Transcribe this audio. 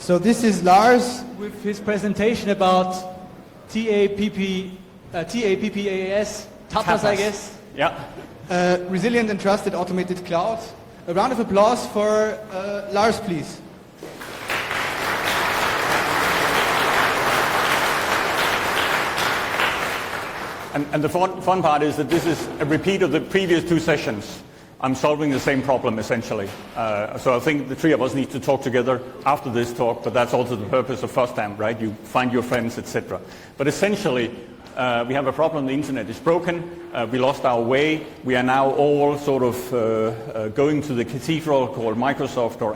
So this is Lars. with his presentation about TAPPAS, Tapas, I guess. Yeah. Resilient and Trusted Automated Cloud. A round of applause for Lars, please. And the fun part is that this is a repeat of the previous two sessions. I'm solving the same problem, essentially. So I think the three of us need to talk together after this talk, but that's also the purpose of FOSDEM, right? You find your friends, etc. But essentially, we have a problem. The internet is broken. We lost our way. We are now all sort of going to the cathedral called Microsoft or